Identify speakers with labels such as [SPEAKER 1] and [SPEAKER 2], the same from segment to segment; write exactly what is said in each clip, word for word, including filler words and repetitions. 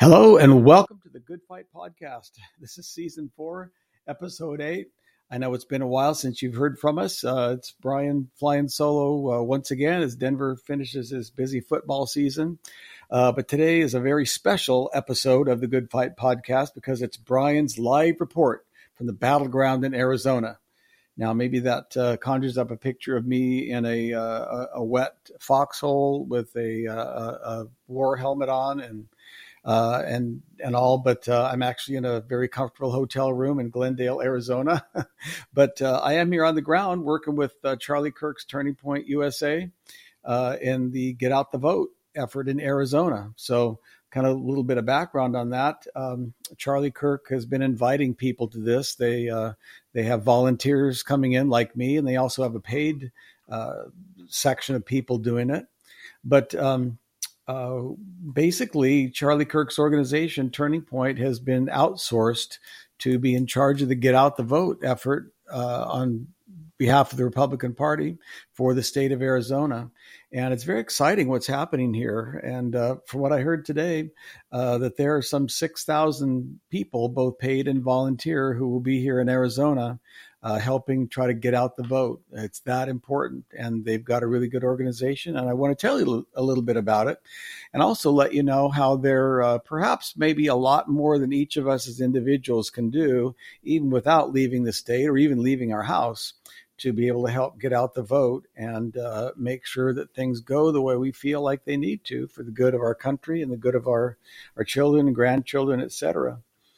[SPEAKER 1] Hello and welcome to the Good Fight Podcast. This is season four, episode eight. I know it's been a while since you've heard from us. Uh, it's Brian flying solo uh, once again as Denver finishes his busy football season. Uh, but today is a very special episode of the Good Fight Podcast because it's Brian's live report from the battleground in Arizona. Now, maybe that uh, conjures up a picture of me in a uh, a wet foxhole with a, uh, a war helmet on and Uh, and and all, but uh, I'm actually in a very comfortable hotel room in Glendale, Arizona. but uh, I am here on the ground working with uh, Charlie Kirk's Turning Point U S A uh, in the Get Out the Vote effort in Arizona. So kind of a little bit of background on that. Um, Charlie Kirk has been inviting people to this. They uh, they have volunteers coming in like me, and they also have a paid uh, section of people doing it. But um, Uh, basically, Charlie Kirk's organization, Turning Point, has been outsourced to be in charge of the Get Out the Vote effort uh, on behalf of the Republican Party for the state of Arizona. And it's very exciting what's happening here. And uh, from what I heard today, uh, that there are some six thousand people, both paid and volunteer, who will be here in Arizona Uh, helping try to get out the vote. It's that important, and they've got a really good organization, and I want to tell you a little bit about it, and also let you know how they're uh, perhaps maybe a lot more than each of us as individuals can do, even without leaving the state or even leaving our house, to be able to help get out the vote and uh, make sure that things go the way we feel like they need to for the good of our country and the good of our, our children and grandchildren, et cetera.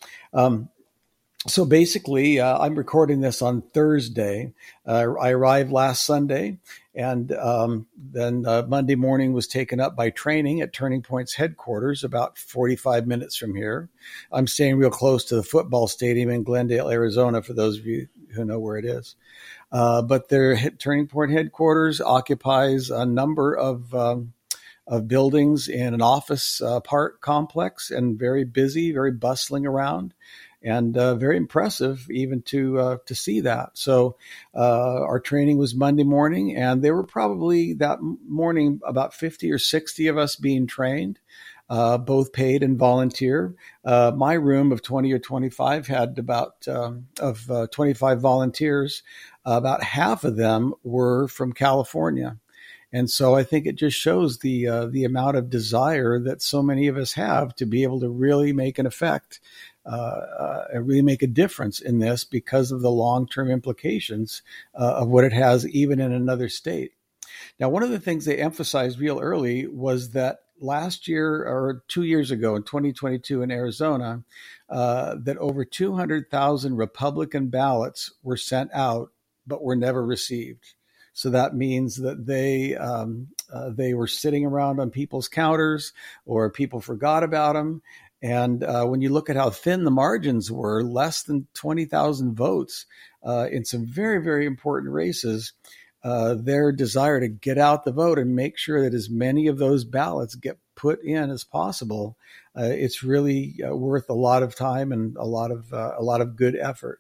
[SPEAKER 1] Um, So basically, uh, I'm recording this on Thursday. Uh, I arrived last Sunday, and um, then uh, Monday morning was taken up by training at Turning Point's headquarters, about forty-five minutes from here. I'm staying real close to the football stadium in Glendale, Arizona, for those of you who know where it is. Uh, but their Turning Point headquarters occupies a number of um, of buildings in an office uh, park complex, and very busy, very bustling around. And uh, very impressive even to uh, to see that. So uh, our training was Monday morning, and there were probably that morning about fifty or sixty of us being trained, uh, both paid and volunteer. Uh, my room of twenty or twenty-five had about um, of uh, twenty-five volunteers. Uh, about half of them were from California. And so I think it just shows the uh, the amount of desire that so many of us have to be able to really make an effect, uh, uh, really make a difference in this because of the long-term implications uh, of what it has even in another state. Now, one of the things they emphasized real early was that last year or two years ago in twenty twenty-two in Arizona, uh, that over two hundred thousand Republican ballots were sent out but were never received. So that means that they um, uh, they were sitting around on people's counters, or people forgot about them. And uh, when you look at how thin the margins were, less than twenty thousand votes uh, in some very, very important races, uh, their desire to get out the vote and make sure that as many of those ballots get put in as possible, uh, it's really uh, worth a lot of time and a lot of uh, a lot of good effort.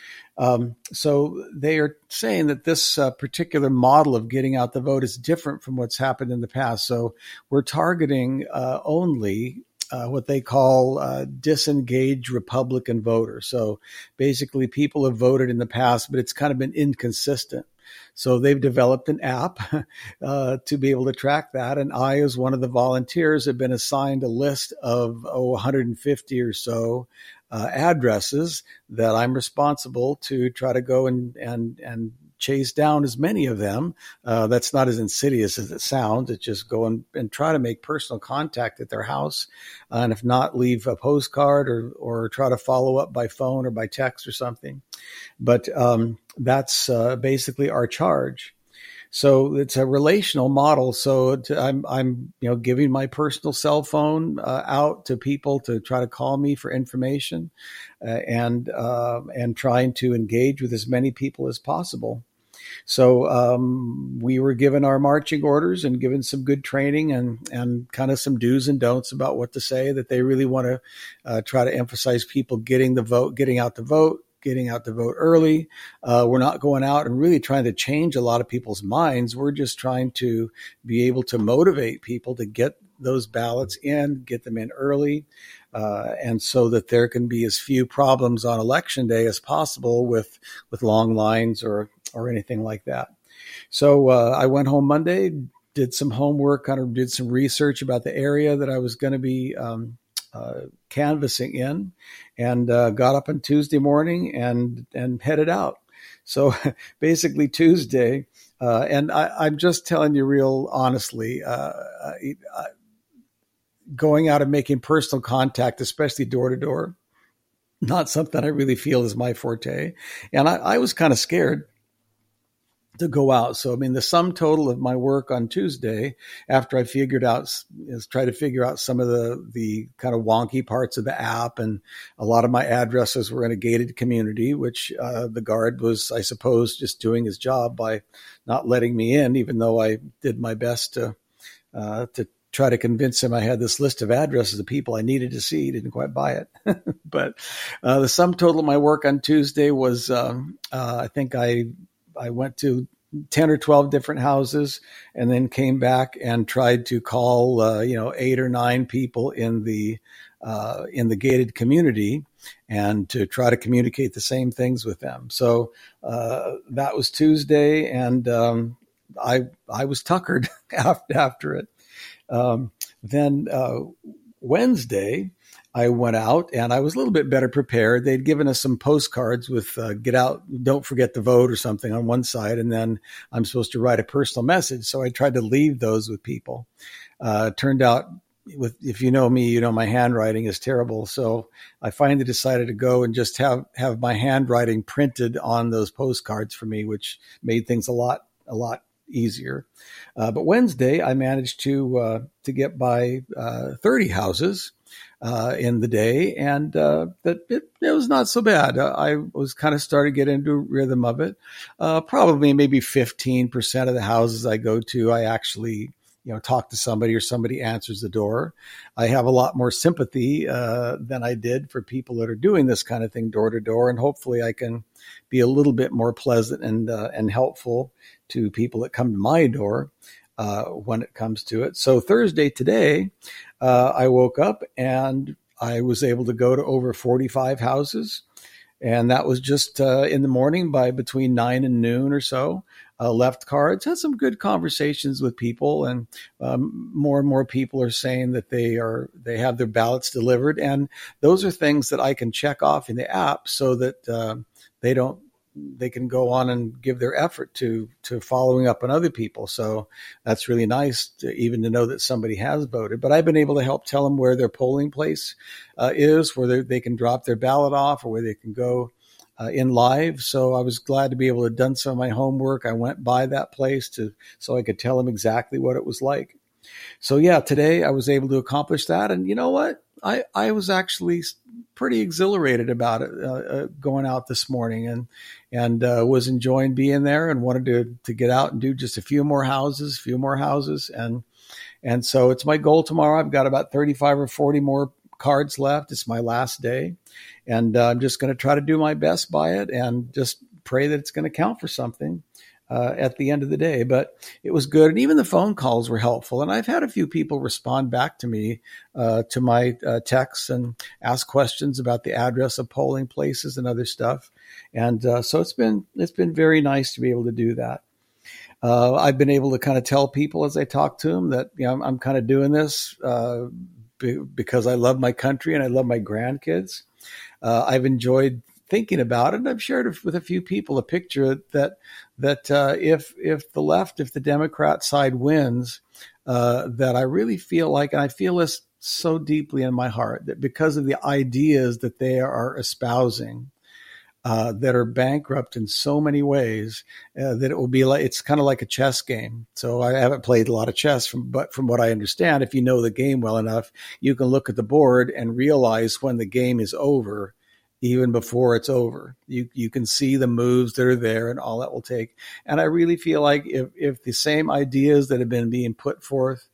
[SPEAKER 1] Um, so they are saying that this uh, particular model of getting out the vote is different from what's happened in the past. So we're targeting uh, only uh, what they call uh, disengaged Republican voters. So basically people have voted in the past, but it's kind of been inconsistent. So they've developed an app uh, to be able to track that. And I, as one of the volunteers, have been assigned a list of oh, one hundred fifty or so uh, addresses that I'm responsible to try to go and and and chase down as many of them. Uh, that's not as insidious as it sounds. It's just go and, and try to make personal contact at their house. Uh, and if not, leave a postcard or, or try to follow up by phone or by text or something. But um, that's uh, basically our charge. So it's a relational model. So to, I'm, I'm, you know, giving my personal cell phone uh, out to people to try to call me for information, uh, and uh, and trying to engage with as many people as possible. So um, we were given our marching orders and given some good training and, and kind of some do's and don'ts about what to say, that they really want to uh, try to emphasize people getting the vote, getting out the vote, getting out to vote early. Uh, we're not going out and really trying to change a lot of people's minds. We're just trying to be able to motivate people to get those ballots in, get them in early, uh, and so that there can be as few problems on election day as possible with with long lines or or anything like that. So uh, I went home Monday, did some homework, kind of did some research about the area that I was going to be um, uh, canvassing in, and uh, got up on Tuesday morning and and headed out. So basically Tuesday, uh, and I, I'm just telling you real honestly, uh, I, I, going out and making personal contact, especially door to door, not something I really feel is my forte. And I, I was kind of scared to go out. So, I mean, the sum total of my work on Tuesday, after I figured out, is try to figure out some of the, the kind of wonky parts of the app. And a lot of my addresses were in a gated community, which uh, the guard was, I suppose, just doing his job by not letting me in, even though I did my best to, uh, to try to convince him I had this list of addresses of people I needed to see. He didn't quite buy it. But uh, the sum total of my work on Tuesday was, um, uh, I think I, I went to ten or twelve different houses and then came back and tried to call, uh, you know, eight or nine people in the, uh, in the gated community and to try to communicate the same things with them. So, uh, that was Tuesday, and, um, I, I was tuckered after, after it. Um, then, uh, Wednesday, I went out and I was a little bit better prepared. They'd given us some postcards with uh, get out, don't forget to vote or something on one side. And then I'm supposed to write a personal message. So I tried to leave those with people. Uh, turned out, with if you know me, you know my handwriting is terrible. So I finally decided to go and just have, have my handwriting printed on those postcards for me, which made things a lot, a lot easier. Uh, but Wednesday, I managed to uh, to get by uh, thirty houses uh, in the day, and uh, that it, it was not so bad. Uh, I was kind of starting to get into a rhythm of it. Uh, probably maybe fifteen percent of the houses I go to, I actually you know talk to somebody or somebody answers the door. I have a lot more sympathy uh, than I did for people that are doing this kind of thing door to door, and hopefully I can be a little bit more pleasant and uh, and helpful to people that come to my door uh, when it comes to it. So Thursday today, uh, I woke up and I was able to go to over forty-five houses. And that was just uh, in the morning by between nine and noon or so. Uh, left cards, had some good conversations with people, and um, more and more people are saying that they are they have their ballots delivered, and those are things that I can check off in the app so that uh, they don't they can go on and give their effort to to following up on other people. So that's really nice to, even to know that somebody has voted. But I've been able to help tell them where their polling place uh, is, where they can drop their ballot off, or where they can go uh, in live. So I was glad to be able to have done some of my homework. I went by that place to so I could tell them exactly what it was like. So yeah, today I was able to accomplish that. And you know what? I, I was actually pretty exhilarated about it, uh, uh, going out this morning, and, and, uh, was enjoying being there and wanted to, to get out and do just a few more houses, few more houses. And, and so it's my goal tomorrow. I've got about thirty-five or forty more cards left. It's my last day, and uh, I'm just going to try to do my best by it and just pray that it's going to count for something. Uh, at the end of the day, but it was good. And even the phone calls were helpful. And I've had a few people respond back to me, uh, to my uh, texts and ask questions about the address of polling places and other stuff. And uh, so it's been, it's been very nice to be able to do that. Uh, I've been able to kind of tell people as I talk to them that, you know, I'm, I'm kind of doing this uh, be, because I love my country and I love my grandkids. Uh, I've enjoyed thinking about it, and I've shared with a few people a picture that that uh, if if the left, if the Democrat side wins, uh, that I really feel like, and I feel this so deeply in my heart, that because of the ideas that they are espousing, uh, that are bankrupt in so many ways, uh, that it will be like, it's kind of like a chess game. So I haven't played a lot of chess, from, but from what I understand, if you know the game well enough, you can look at the board and realize when the game is over, even before it's over. You you can see the moves that are there and all that will take. And I really feel like if, if the same ideas that have been being put forth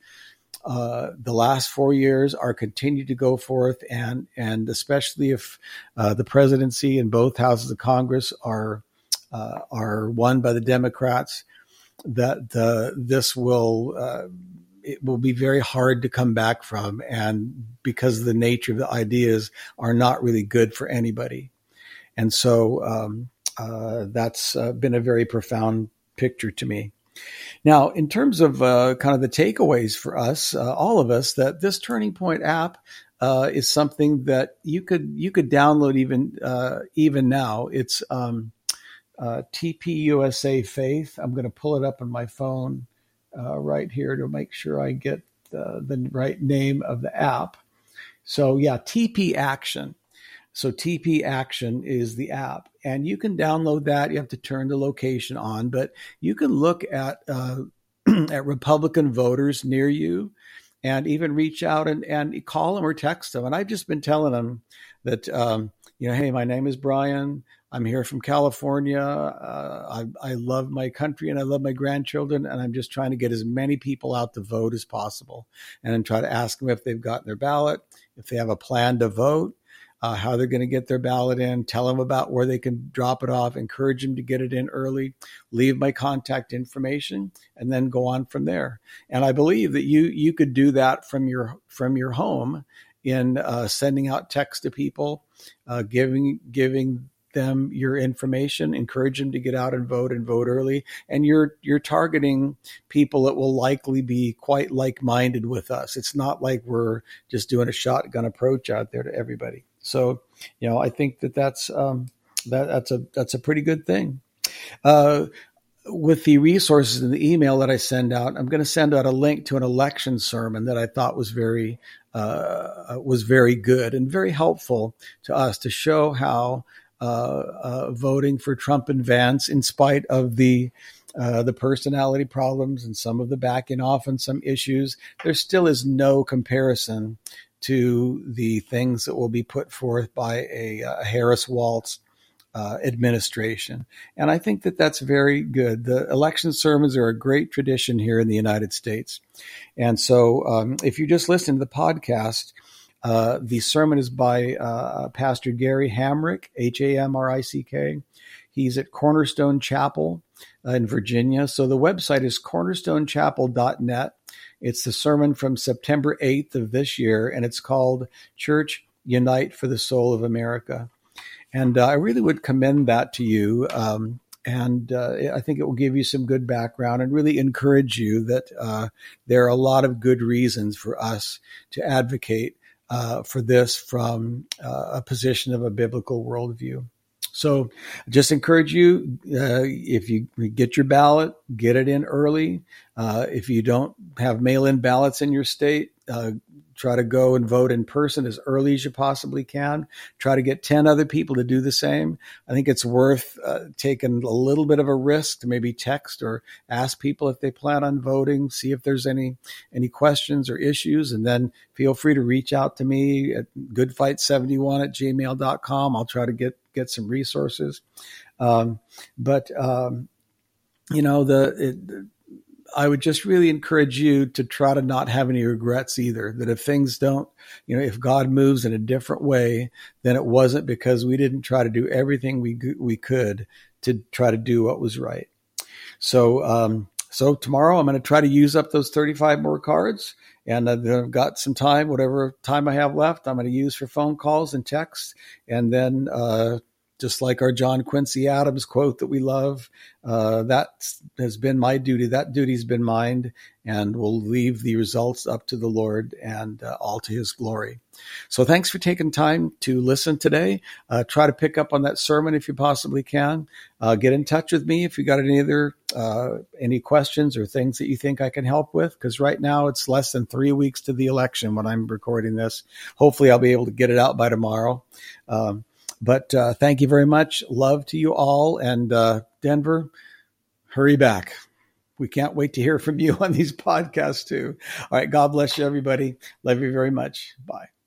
[SPEAKER 1] uh, the last four years are continued to go forth, and and especially if uh, the presidency and both houses of Congress are uh, are won by the Democrats, that uh, this will uh, it will be very hard to come back from. And because of the nature of the ideas are not really good for anybody. And so um, uh, that's uh, been a very profound picture to me. Now, in terms of uh, kind of the takeaways for us, uh, all of us, that this Turning Point app uh, is something that you could you could download even uh, even now. It's um, uh, T P U S A Faith. I'm going to pull it up on my phone uh, right here to make sure I get the, the right name of the app. So yeah, T P Action. So T P Action is the app, and you can download that. You have to turn the location on, but you can look at uh, at Republican voters near you, and even reach out and, and call them or text them. And I've just been telling them that um, you know, hey, my name is Brian. I'm here from California. Uh, I, I love my country and I love my grandchildren, and I'm just trying to get as many people out to vote as possible, and then try to ask them if they've gotten their ballot, if they have a plan to vote. Uh, how they're going to get their ballot in, tell them about where they can drop it off, encourage them to get it in early, leave my contact information, and then go on from there. And I believe that you you could do that from your from your home in uh, sending out text to people, uh, giving giving them your information, encourage them to get out and vote and vote early. And you're you're targeting people that will likely be quite like-minded with us. It's not like we're just doing a shotgun approach out there to everybody. So, you know, I think that that's um, that that's a that's a pretty good thing. Uh, with the resources in the email that I send out, I'm going to send out a link to an election sermon that I thought was very uh, was very good and very helpful to us to show how uh, uh, voting for Trump and Vance, in spite of the uh, the personality problems and some of the backing off on some issues, there still is no comparison to the things that will be put forth by a, a Harris-Walz uh, administration. And I think that that's very good. The election sermons are a great tradition here in the United States. And so um, if you just listen to the podcast, uh, the sermon is by uh, Pastor Gary Hamrick, H A M R I C K. He's at Cornerstone Chapel uh, in Virginia. So the website is cornerstone chapel dot net. It's the sermon from September eighth of this year, and it's called Church Unite for the Soul of America. And uh, I really would commend that to you. Um, and uh, I think it will give you some good background and really encourage you that uh, there are a lot of good reasons for us to advocate uh, for this from uh, a position of a biblical worldview. So just encourage you, uh, if you get your ballot, get it in early. Uh, if you don't have mail-in ballots in your state, uh, try to go and vote in person as early as you possibly can. Try to get ten other people to do the same. I think it's worth uh, taking a little bit of a risk to maybe text or ask people if they plan on voting, see if there's any any questions or issues, and then feel free to reach out to me at good fight seventy-one at gmail dot com. I'll try to get get some resources. Um, but, um, you know, the, it, I would just really encourage you to try to not have any regrets either, that if things don't, you know, if God moves in a different way, then it wasn't because we didn't try to do everything we we could to try to do what was right. So, um, so tomorrow I'm going to try to use up those thirty-five more cards. And I've got some time, whatever time I have left, I'm going to use for phone calls and texts. And then uh, just like our John Quincy Adams quote that we love, uh, that has been my duty. That duty's been mine, and we'll leave the results up to the Lord and uh, all to his glory. So thanks for taking time to listen today. Uh, try to pick up on that sermon if you possibly can. Uh, get in touch with me if you got any other uh, any questions or things that you think I can help with, because right now it's less than three weeks to the election when I'm recording this. Hopefully I'll be able to get it out by tomorrow. Um, but uh, thank you very much. Love to you all. And uh, Denver, hurry back. We can't wait to hear from you on these podcasts too. All right. God bless you, everybody. Love you very much. Bye.